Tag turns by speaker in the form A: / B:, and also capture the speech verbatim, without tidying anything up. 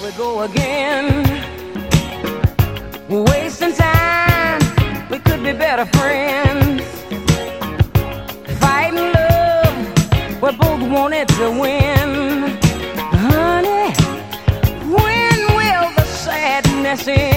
A: Go again, wasting time. We could be better friends. Fighting love, we both wanted to win. Honey, when will the sadness end?